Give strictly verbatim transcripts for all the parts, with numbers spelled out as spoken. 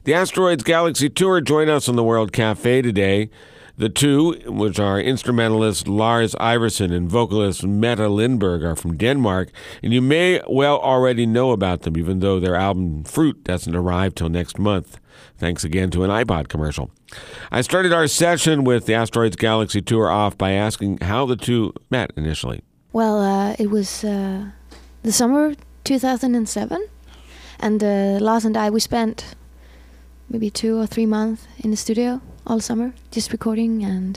The Asteroids Galaxy Tour join us on the World Cafe today. The two, which are instrumentalist Lars Iversen and vocalist Mette Lindberg, are from Denmark, and you may well already know about them, even though their album Fruit doesn't arrive till next month, thanks again to an iPod commercial. I started our session with the Asteroids Galaxy Tour off by asking how the two met initially. Well, uh, it was uh, the summer two thousand seven, and uh, Lars and I, we spent maybe two or three months in the studio all summer, just recording and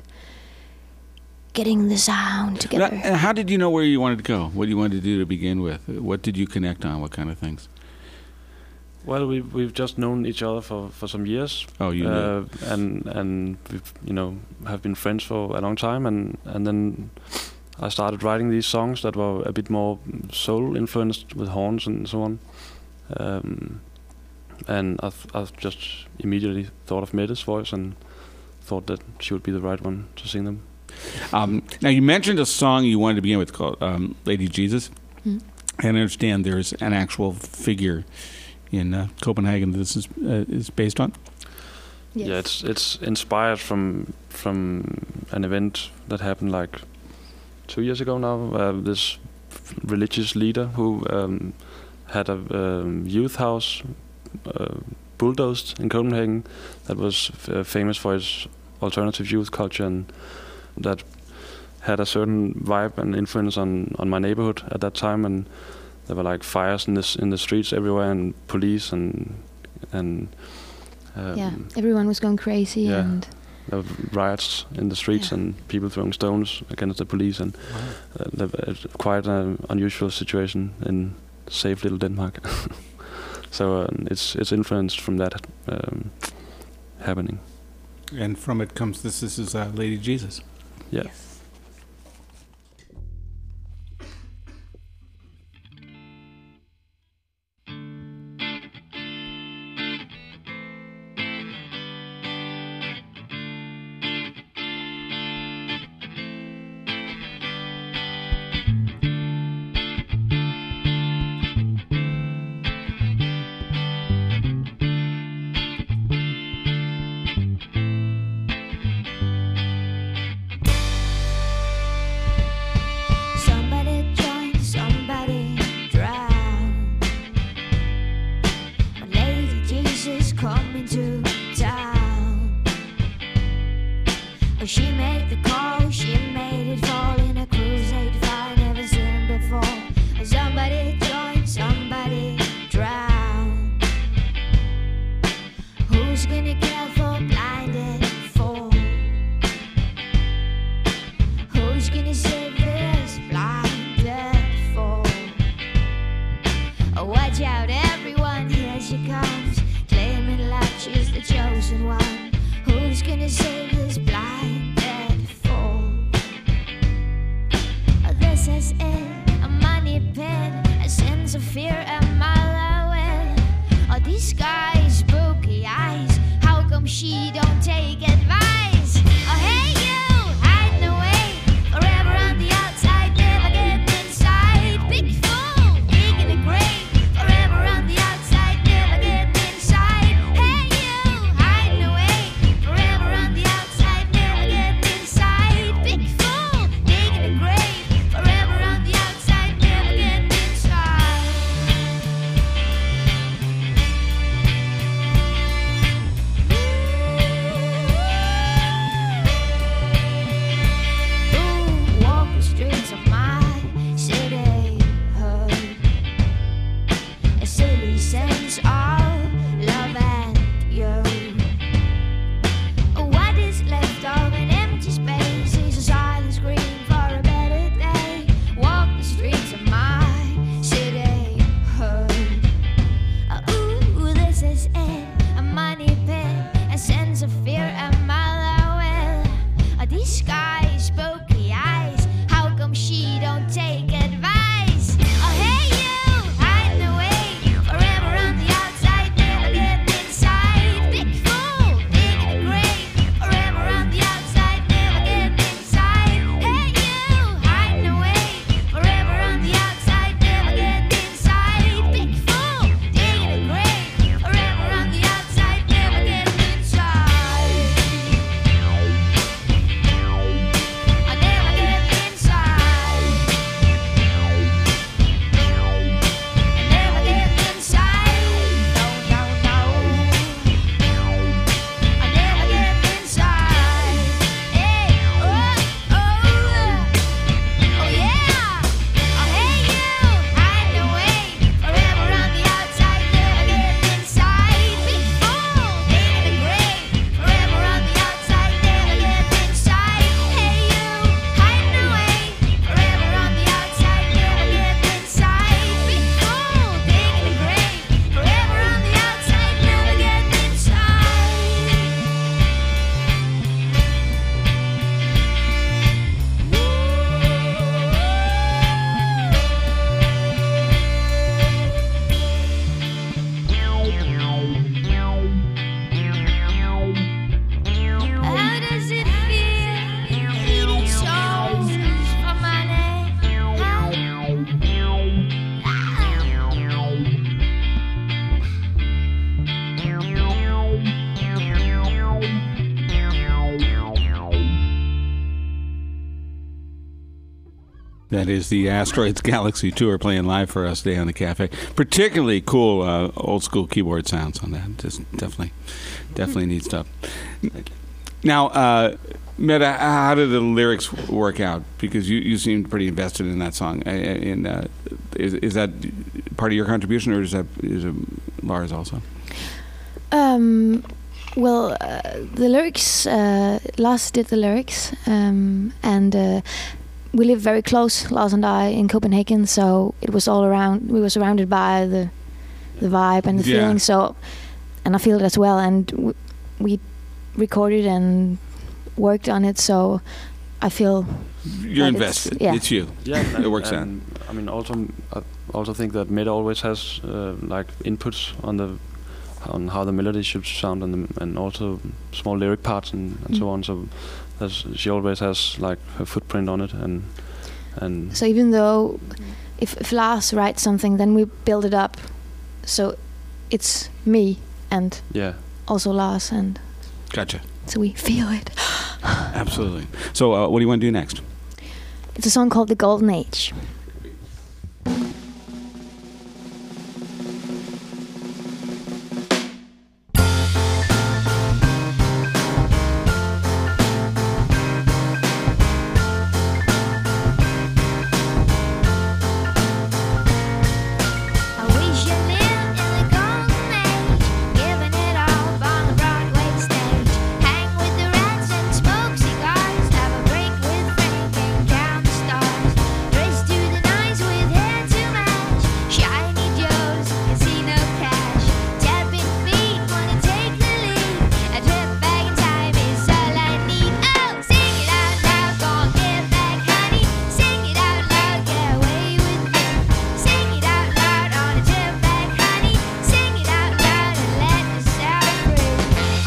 getting the sound together. Now, how did you know where you wanted to go? What you wanted to do to begin with? What did you connect on? What kind of things? Well, we've we've just known each other for, for some years. Oh, you uh, knew. and and we've you know have been friends for a long time, and and then I started writing these songs that were a bit more soul influenced with horns and so on. Um, and I th- I just immediately thought of Mette's voice and thought that she would be the right one to sing them. Um, now, you mentioned a song you wanted to begin with called um, Lady Jesus. Mm. And I understand there's an actual figure in uh, Copenhagen that this is, uh, is based on. Yes. Yeah, it's it's inspired from from an event that happened like two years ago now. Uh, this religious leader who um, had a um, youth house uh, bulldozed in Copenhagen that was f- uh, famous for its alternative youth culture, and that had a certain vibe and influence on, on my neighborhood at that time. And there were like fires in this in the streets everywhere, and police and and um, yeah, everyone was going crazy, yeah. and there were riots in the streets, Yeah. and people throwing stones against the police, and uh, the- it's quite an unusual situation in safe little Denmark. So uh, it's it's influenced from that um, happening. And from it comes this. This is uh, Lady Jesus. Yeah. yes. Somebody join, somebody drown. When Lady Jesus coming to town. Oh, she made the call, she made it fall in a crusade fire never seen before. Somebody join, somebody drown. Who's gonna care for blinded fool? Who's gonna save this blinded fool? Oh, watch out, everyone, here she comes, claiming like she's the chosen one. Who's gonna save this blinded fool? Oh, this is it, a money pit, a sense of fear, a mile away. Oh, these guys, spooky eyes, how come she don't take advice? Oh, hey you, hiding away, forever on the outside, never getting inside. Big fool, digging a grave, forever on the outside, never getting inside. Hey you, hiding away, forever on the outside, never getting inside. Big fool, digging a grave, forever on the outside, never getting inside. Ooh. That is the Asteroids Galaxy Tour playing live for us today on the Cafe. Particularly cool uh, old school keyboard sounds on that. Just definitely, definitely neat stuff. Now, uh, Mette, how did the lyrics work out? Because you, you seemed pretty invested in that song. And uh, is, is that part of your contribution, or is that is it Lars also? Um, well, uh, the lyrics, uh, Lars did the lyrics, um, and uh, we live very close, Lars and I, in Copenhagen, so it was all around, we were surrounded by the the vibe and the Yeah. feeling, so, and I feel it as well, and w- we recorded and worked on it, so I feel You're that invested. It's, yeah. It's you. Yeah, It works and, I mean, also, I also think that Mette always has uh, like inputs on the on how the melody should sound, and the, and also small lyric parts and, and Mm. so on. So that's, she always has like her footprint on it, and and So even though if, if Lars writes something, then we build it up, so it's me and yeah. also Lars, and Gotcha. so we feel it. Absolutely. So uh, what do you want to do next? It's a song called The Golden Age. I wish you lived in the golden age, giving it all on the Broadway stage. Hang with the rats and smoke cigars, have a break with Frank and count the stars. Dress to the nines with hair to match, shiny Joes, casino cash. Tapping feet, wanna take the lead. A trip back in time is all I need. Oh, sing it out loud, gon' get back, honey. Sing it out loud, get away with me. Sing it out loud on a trip back, honey. Sing it out loud and let yourself free.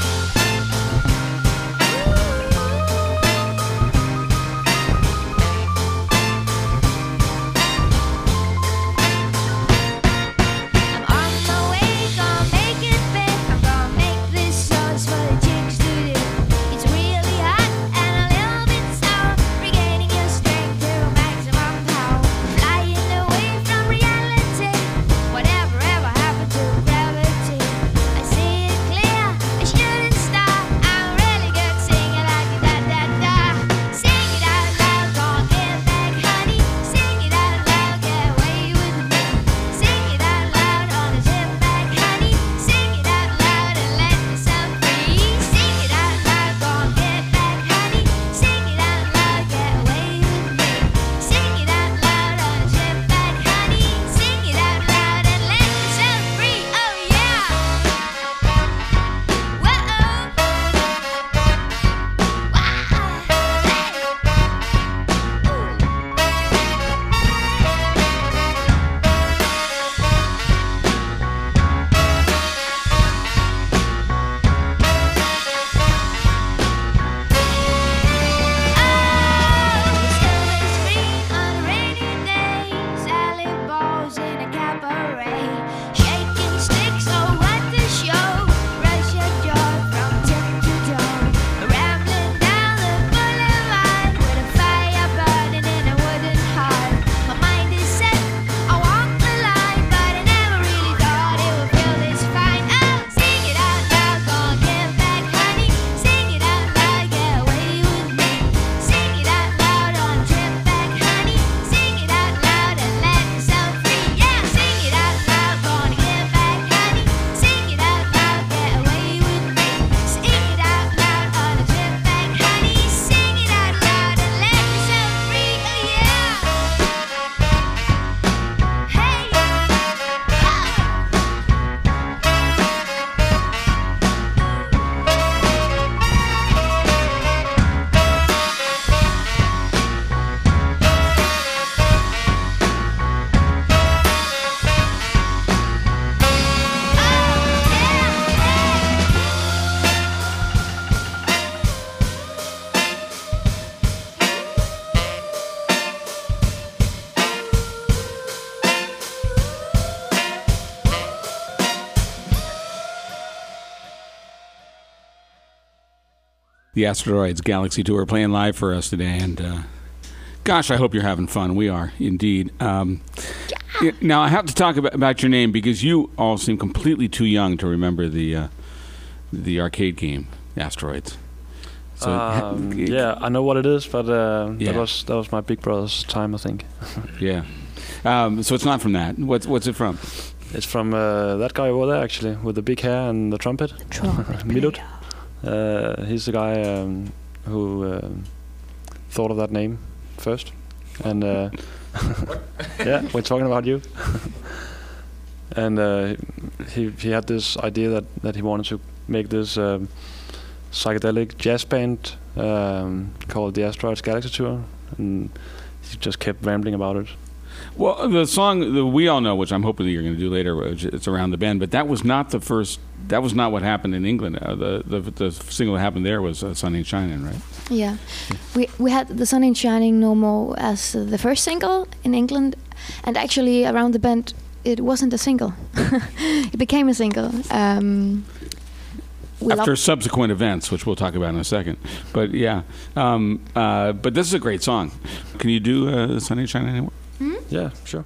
I'm on my way, gonna make it big. I'm gonna make this sauce for the chicks to do. It's really hot and a little bit sour, regaining your strength to maximum power. Flying away from reality. Whatever ever happened to gravity? I see it clear, I shouldn't stop. I'm really good singing like da da da. Sing it out loud, gonna get back, honey. Sing it out loud, get away with me. Sing it out loud on a zip back, honey. Sing it out loud and let yourself free. Sing it out loud, gonna get back, honey. Sing it out loud, get away with me. Sing it out loud on a zip back, honey. Sing it out loud and let yourself free. Oh yeah. Whoa. The Asteroids Galaxy Tour playing live for us today, and uh, Gosh, I hope you're having fun. We are, indeed. Um, yeah. Now, I have to talk about, about your name because you all seem completely too young to remember the uh, the arcade game, Asteroids. So, um, yeah, I know what it is, but uh, yeah. that was that was my big brother's time, I think. yeah. Um, so it's not from that. What's what's it from? It's from uh, that guy over there, actually, with the big hair and the trumpet. The trumpet Milud. Uh, he's the guy um, who uh, thought of that name first. And uh, yeah, we're talking about you. And uh, he he had this idea that, that he wanted to make this um, psychedelic jazz band um, called the Asteroids Galaxy Tour, and he just kept rambling about it. Well, the song that we all know, which I'm hoping that you're going to do later, it's Around the Bend, but that was not the first, that was not what happened in England. Uh, the, the the single that happened there was uh, Sun Ain't Shining, right? Yeah. We we had The Sun Ain't Shining No More as uh, the first single in England, and actually Around the Bend, it wasn't a single. It became a single. Um, After subsequent events, which we'll talk about in a second. But yeah, um, uh, but this is a great song. Can you do uh, The Sun Ain't Shining anymore? Mm-hmm. Yeah, sure.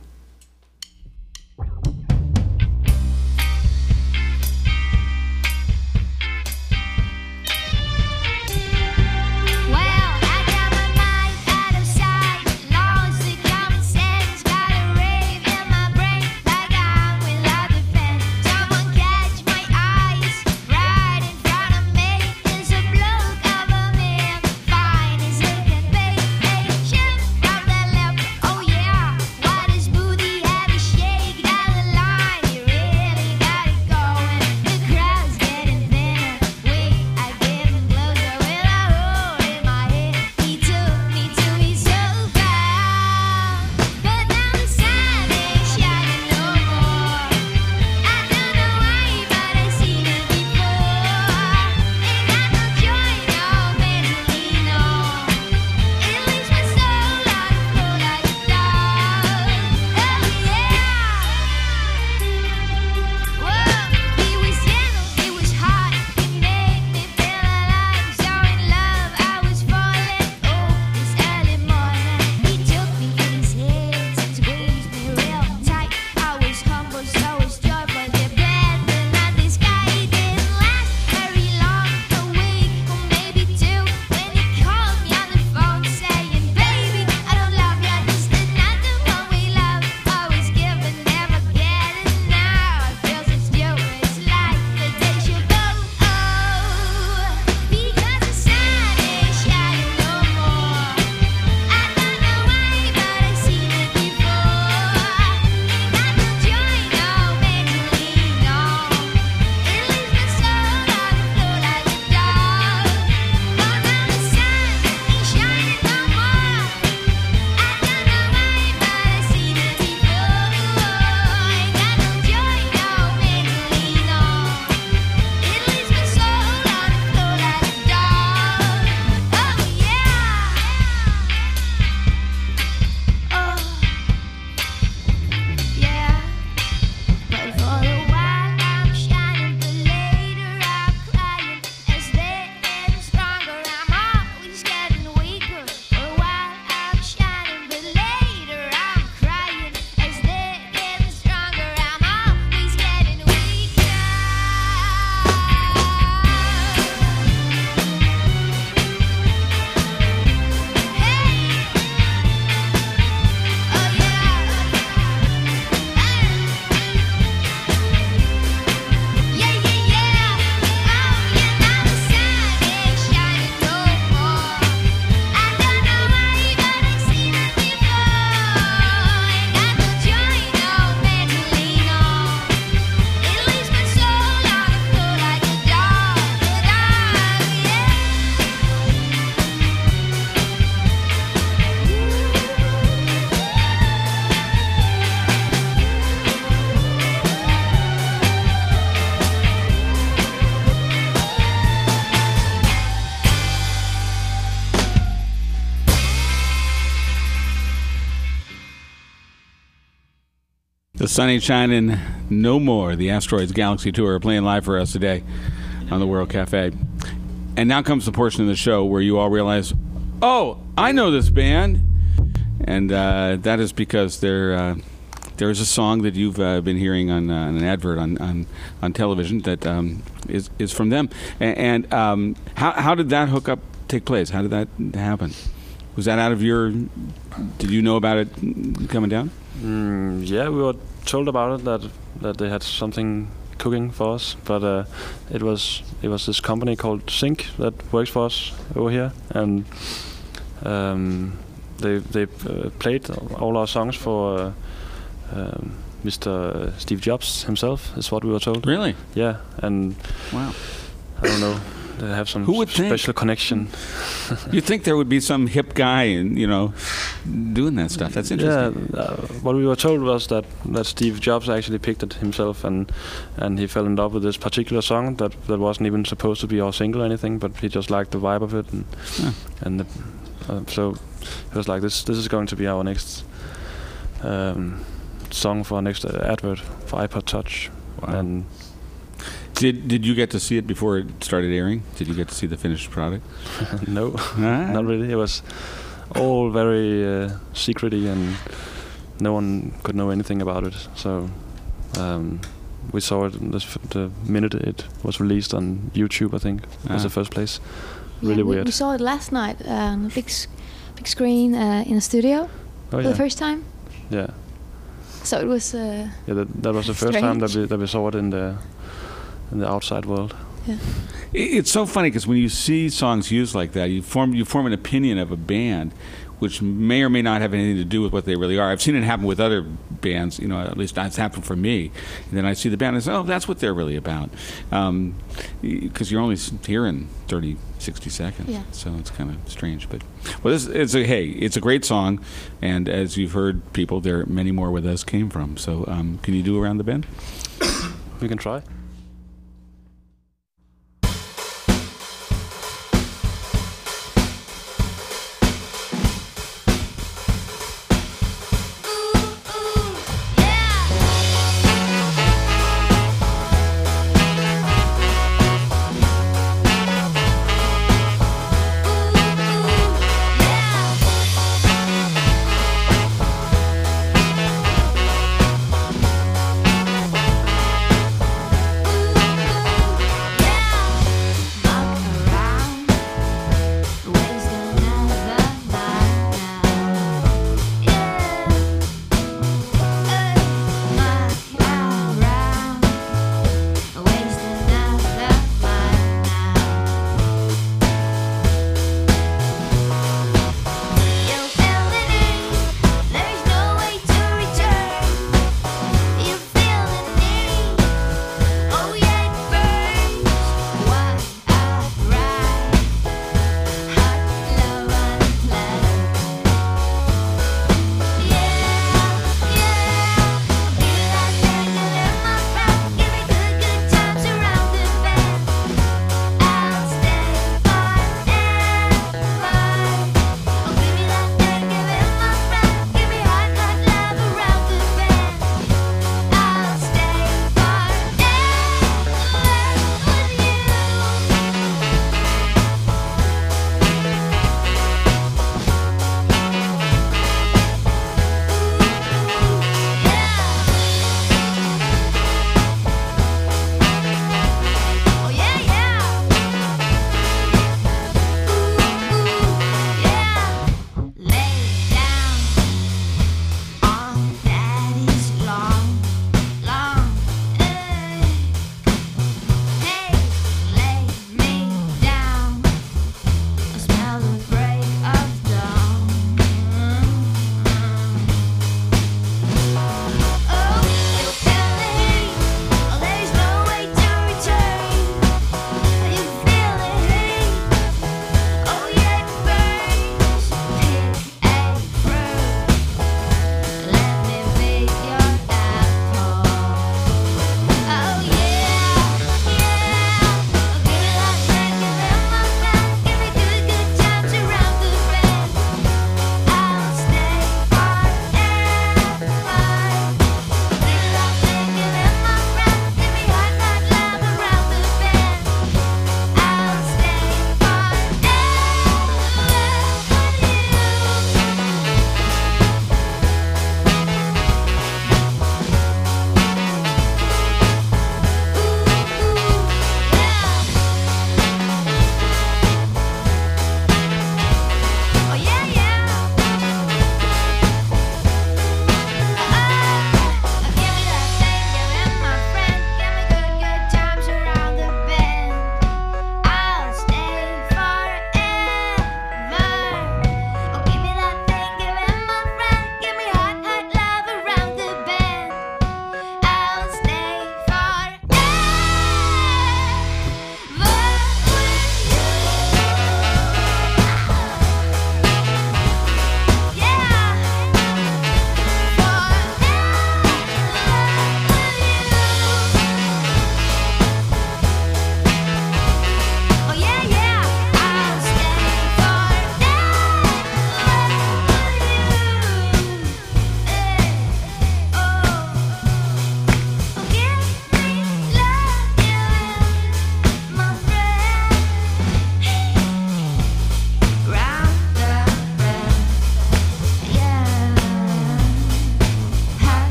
The Sun Ain't Shining No More, the Asteroids Galaxy Tour, are playing live for us today on the World Cafe. And now comes the portion of the show where you all realize, oh, I know this band. and uh, that is because there uh, there is a song that you've uh, been hearing on, uh, an advert on, on, on television that um, is is from them. And, and um, how how did that hookup take place? How did that happen? Was that out of your? Did you know about it coming down? Mm, yeah, we were told about it that that they had something cooking for us, but uh, it was it was this company called Sync that works for us over here, and um, they they uh, played all our songs for uh, um, Mister Steve Jobs himself, is what we were told. Really? Yeah, and wow, I don't know. They have some Who would special think? connection. You'd think there would be some hip guy, and you know, doing that stuff. That's interesting. Yeah, uh, what we were told was that, that Steve Jobs actually picked it himself, and and he fell in love with this particular song that, that wasn't even supposed to be our single or anything, but he just liked the vibe of it, and Yeah. and the, uh, so it was like this. This is going to be our next um, song for our next uh, advert for iPod Touch, Wow. and. Did Did you get to see it before it started airing? Did you get to see the finished product? No, Ah. not really. It was all very uh, secrety, and no one could know anything about it. So um, we saw it the, f- the minute it was released on YouTube. I think was Ah. the first place. Yeah, Really we, weird. We saw it last night uh, on a big, s- big screen uh, in a studio Oh for yeah, the first time. yeah, So it was. Uh, yeah. That, that was the first time that Strange. we that we saw it in the in the outside world. It- It's so funny because when you see songs used like that, you form you form an opinion of a band, which may or may not have anything to do with what they really are. I've seen it happen with other bands, you know. At least that's happened for me. And then I see the band and say, "Oh, that's what they're really about," because you're only s- hearing thirty, sixty seconds. Yeah. So it's kind of strange. But well, this it's a hey, it's a great song, and as you've heard, people, there are many more where those came from. So um, can you do Around the Bend? We can try. Yeah.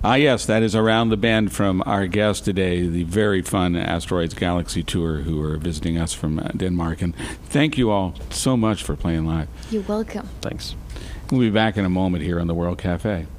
Ah, yes, that is Around the Bend from our guest today, the very fun Asteroids Galaxy Tour, who are visiting us from uh, Denmark. And thank you all so much for playing live. You're welcome. Thanks. We'll be back in a moment here on the World Cafe.